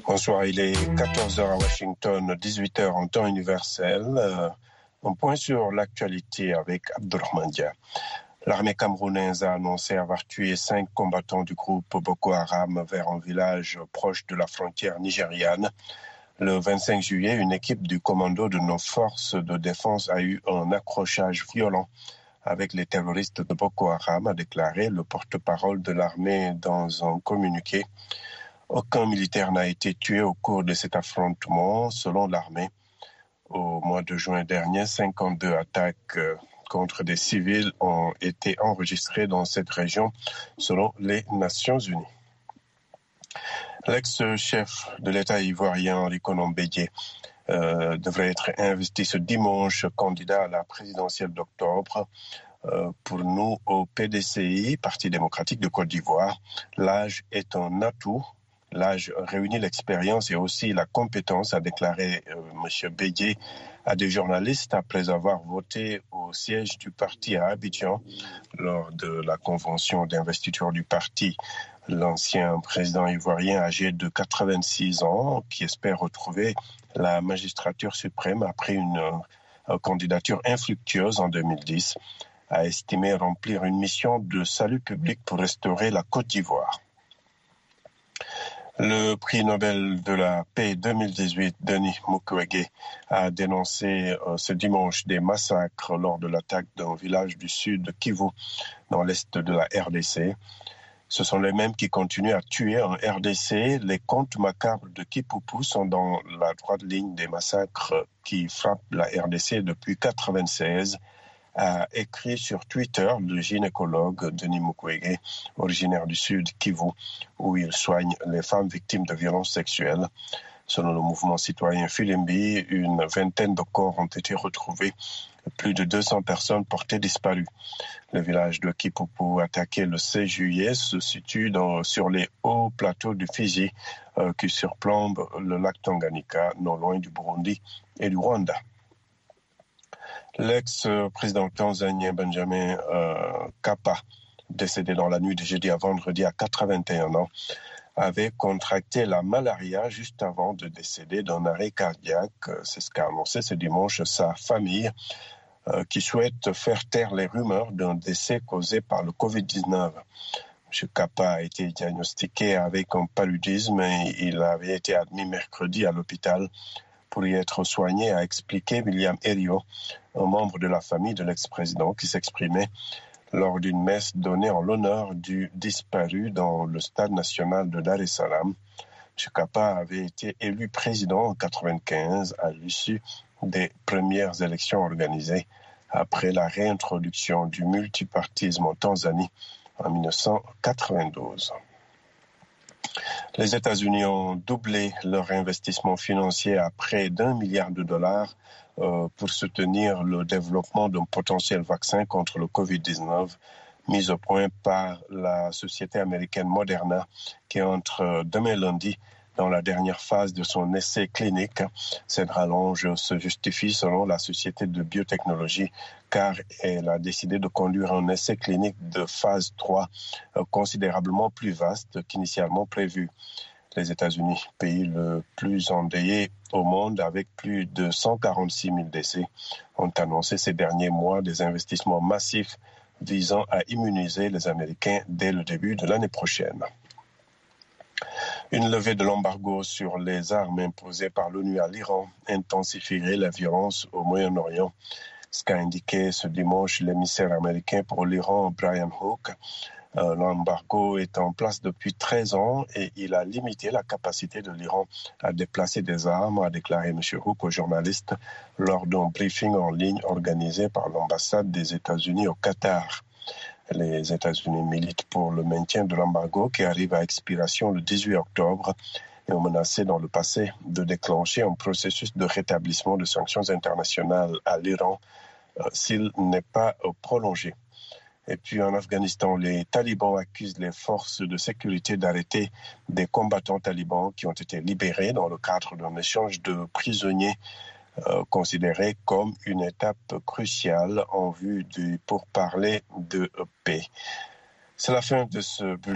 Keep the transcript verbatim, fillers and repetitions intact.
Bonsoir, il est quatorze heures à Washington, dix-huit heures en temps universel. Euh, un point sur l'actualité avec Abdourahmane Dia. L'armée camerounaise a annoncé avoir tué cinq combattants du groupe Boko Haram vers un village proche de la frontière nigériane. Le vingt-cinq juillet, une équipe du commando de nos forces de défense a eu un accrochage violent avec les terroristes de Boko Haram, a déclaré le porte-parole de l'armée dans un communiqué. Aucun militaire n'a été tué au cours de cet affrontement, selon l'armée. Au mois de juin dernier, cinquante-deux attaques contre des civils ont été enregistrées dans cette région, selon les Nations Unies. L'ex-chef de l'État ivoirien, Henri Konan Bédié, euh, devrait être investi ce dimanche candidat à la présidentielle d'octobre. Euh, pour nous, au P D C I, Parti démocratique de Côte d'Ivoire, l'âge est un atout. L'âge réunit l'expérience et aussi la compétence, a déclaré euh, M. Bédié à des journalistes après avoir voté au siège du parti à Abidjan lors de la convention d'investiture du parti. L'ancien président ivoirien âgé de quatre-vingt-six ans, qui espère retrouver la magistrature suprême après une euh, candidature infructueuse en deux mille dix, a estimé remplir une mission de salut public pour restaurer la Côte d'Ivoire. Le prix Nobel de la paix deux mille dix-huit, Denis Mukwege, a dénoncé euh, ce dimanche des massacres lors de l'attaque d'un village du sud de Kivu, dans l'est de la R D C. Ce sont les mêmes qui continuent à tuer en R D C. Les contes macabres de Kipupu sont dans la droite ligne des massacres qui frappent la R D C depuis mille neuf cent quatre-vingt-seize. A écrit sur Twitter le gynécologue Denis Mukwege, originaire du Sud Kivu, où il soigne les femmes victimes de violences sexuelles. Selon le mouvement citoyen Filimbi, une vingtaine de corps ont été retrouvés, plus de deux cents personnes portées disparues. Le village de Kipupu, attaqué le seize juillet, se situe dans, sur les hauts plateaux du Fidji euh, qui surplombent le lac Tanganyika, non loin du Burundi et du Rwanda. L'ex-président tanzanien Benjamin euh, Mkapa, décédé dans la nuit de jeudi à vendredi à quatre-vingt-un ans, avait contracté la malaria juste avant de décéder d'un arrêt cardiaque. C'est ce qu'a annoncé ce dimanche sa famille, euh, qui souhaite faire taire les rumeurs d'un décès causé par le covid dix-neuf. M. Mkapa a été diagnostiqué avec un paludisme et il avait été admis mercredi à l'hôpital pour y être soigné, a expliqué William Erio, un membre de la famille de l'ex-président qui s'exprimait lors d'une messe donnée en l'honneur du disparu dans le stade national de Dar es Salaam. M. Mkapa avait été élu président en quatre-vingt-quinze à l'issue des premières élections organisées après la réintroduction du multipartisme en Tanzanie en dix-neuf cent quatre-vingt-douze. Les États-Unis ont doublé leur investissement financier à près d'un milliard de dollars euh, pour soutenir le développement d'un potentiel vaccin contre le covid dix-neuf mis au point par la société américaine Moderna qui entre demain lundi dans la dernière phase de son essai clinique. Cette rallonge se justifie selon la société de biotechnologie car elle a décidé de conduire un essai clinique de phase trois euh, considérablement plus vaste qu'initialement prévu. Les États-Unis, pays le plus endeuillé au monde avec plus de cent quarante-six mille décès, ont annoncé ces derniers mois des investissements massifs visant à immuniser les Américains dès le début de l'année prochaine. Une levée de l'embargo sur les armes imposées par l'ONU à l'Iran intensifierait la violence au Moyen-Orient. Ce qu'a indiqué ce dimanche l'émissaire américain pour l'Iran, Brian Hook. Euh, l'embargo est en place depuis treize ans et il a limité la capacité de l'Iran à déplacer des armes, a déclaré M. Hook aux journalistes lors d'un briefing en ligne organisé par l'ambassade des États-Unis au Qatar. Les États-Unis militent pour le maintien de l'embargo qui arrive à expiration le dix-huit octobre et ont menacé dans le passé de déclencher un processus de rétablissement de sanctions internationales à l'Iran euh, s'il n'est pas euh, prolongé. Et puis en Afghanistan, les talibans accusent les forces de sécurité d'arrêter des combattants talibans qui ont été libérés dans le cadre d'un échange de prisonniers euh, considéré comme une étape cruciale en vue du pourparler de paix. C'est la fin de ce bulletin.